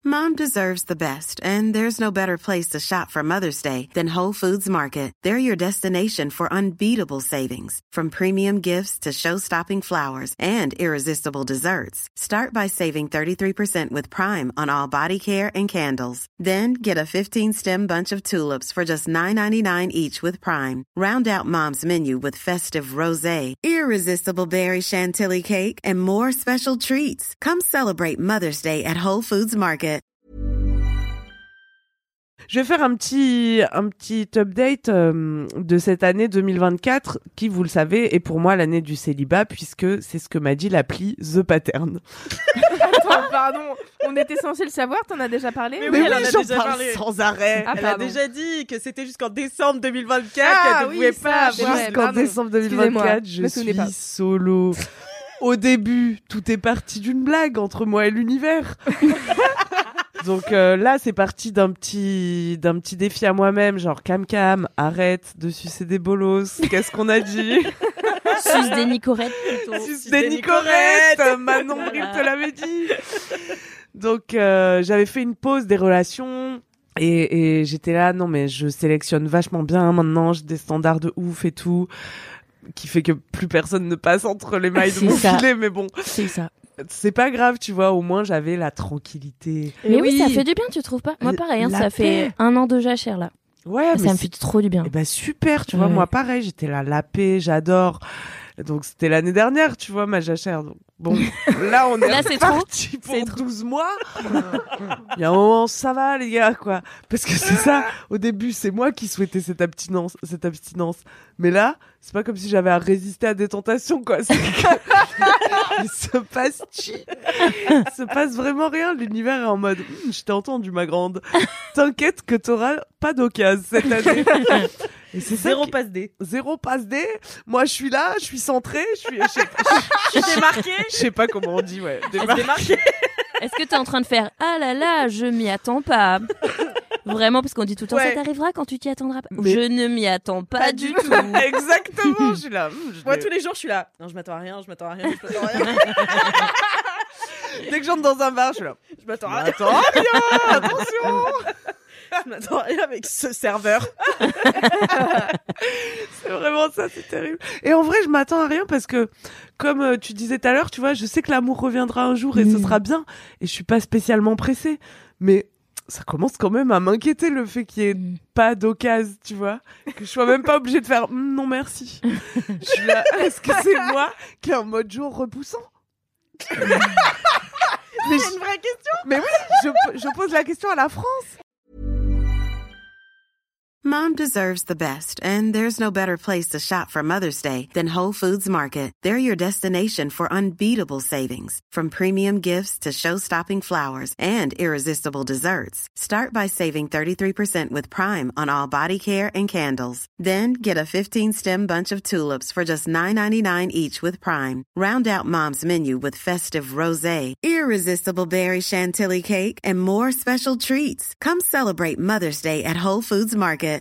Mom deserves the best, and there's no better place to shop for Mother's Day than Whole Foods Market. They're your destination for unbeatable savings, from premium gifts to show-stopping flowers and irresistible desserts. Start by saving 33% with Prime on all body care and candles. Then get a 15-stem bunch of tulips for just $9.99 each with Prime. Round out Mom's menu with festive rosé, irresistible berry chantilly cake, and more special treats. Come celebrate Mother's Day at Whole Foods Market. Je vais faire un petit update de cette année 2024 qui, vous le savez, est pour moi l'année du célibat puisque c'est ce que m'a dit l'appli The Pattern. Attends, pardon, on était censé le savoir, t'en as déjà parlé? Mais oui, elle en a j'en déjà parle parlé. sans arrêt. Elle a déjà dit que c'était jusqu'en décembre 2024 Ah, qu'elle ne oui, pouvait ça, pas c'est avoir. vrai. Jusqu'en pardon. décembre 2024, je me souvenais suis pas. solo. Au début, tout est parti d'une blague entre moi et l'univers. Donc là, c'est parti d'un petit défi à moi-même, genre Cam, arrête de sucer des bolos. Qu'est-ce qu'on a dit? Suce des nicorettes plutôt. Suce des nicorettes. Manon Bril te l'avait dit. Donc j'avais fait une pause des relations. Et j'étais là, non mais je sélectionne vachement bien maintenant, j'ai des standards de ouf et tout, qui fait que plus personne ne passe entre les mailles de mon filet, mais bon. C'est ça. C'est pas grave, tu vois, au moins j'avais la tranquillité. Mais oui, ça fait du bien, tu trouves pas? Moi pareil, hein, ça fait 1 an de jachère là. Ouais, mais ça me fait trop du bien. Eh ben super, tu vois, moi pareil, j'étais là, la paix, j'adore. Donc c'était l'année dernière, tu vois, ma jachère. Donc bon, là on est là, c'est parti pour 12 mois. Il y a un moment, ça va les gars, quoi. Parce que c'est ça, au début, c'est moi qui souhaitais cette abstinence. Mais là, c'est pas comme si j'avais à résister à des tentations, quoi. C'est que... il se passe vraiment rien. L'univers est en mode, je t'ai entendu, ma grande. T'inquiète que t'auras pas d'occasion cette année. Et c'est Zéro passe D. Zéro passe D. Moi, je suis là, je suis centrée, je suis démarquée. Je sais pas comment on dit, ouais. Démarquée. Est-ce que t'es en train de faire ah là là, je m'y attends pas? Vraiment, parce qu'on dit tout le temps, ça t'arrivera quand tu t'y attendras pas. Mais... Je ne m'y attends pas du tout. Exactement, je suis là. Moi, tous les jours, je suis là. Non, je m'attends à rien. Dès que j'entre dans un bar, je suis là. Je m'attends à rien. Attention. Je m'attends à rien avec ce serveur. C'est vraiment ça, c'est terrible. Et en vrai, je m'attends à rien parce que, comme tu disais tout à l'heure, tu vois, je sais que l'amour reviendra un jour et ce sera bien. Et je suis pas spécialement pressée. Mais ça commence quand même à m'inquiéter le fait qu'il y ait pas d'occasion, tu vois. Que je sois même pas obligée de faire non merci. Je suis là, est-ce que c'est moi qui est en mode jour repoussant? C'est une vraie question. Mais oui, je pose la question à la France. Mom deserves the best, and there's no better place to shop for Mother's Day than Whole Foods Market. They're your destination for unbeatable savings, from premium gifts to show-stopping flowers and irresistible desserts. Start by saving 33% with Prime on all body care and candles. Then get a 15-stem bunch of tulips for just $9.99 each with Prime. Round out Mom's menu with festive rosé, irresistible berry chantilly cake, and more special treats. Come celebrate Mother's Day at Whole Foods Market.